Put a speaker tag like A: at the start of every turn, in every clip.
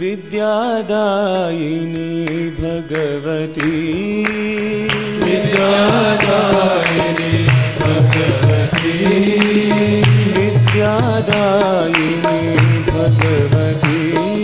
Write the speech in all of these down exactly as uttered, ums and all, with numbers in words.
A: विद्यादायिनी भगवती
B: विद्यादायिनी भगवती
A: विद्यादायिनी भगवती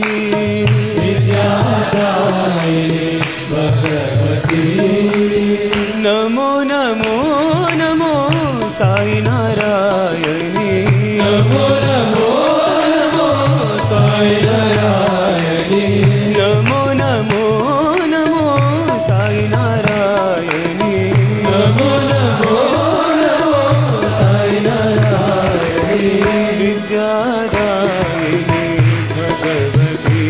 B: विद्यादायिनी भगवती
A: नमो नमो नमो साई नारायणी
B: नमो नमो नमो साई नारायणी
A: नमो नमो नमो साई नारायणी
B: नमो नमो नमो साई नारायणी
A: विद्यादायिनी भगवती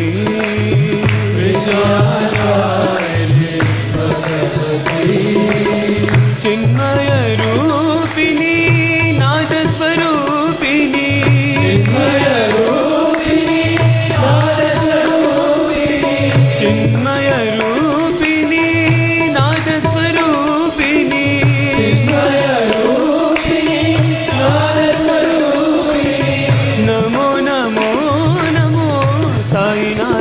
B: विद्यादायिनी भगवती
A: चिन्मय रूपिणी नाद स्वरूपिणी
B: चिन्मय रूपिणी नाद स्वरूपिणी
A: चिन्मय रूपिणी नाद स्वरूपिणी
B: चिन्मय रूपिणी नाद स्वरूपिणी
A: नमो नमो नमो साई नारायणी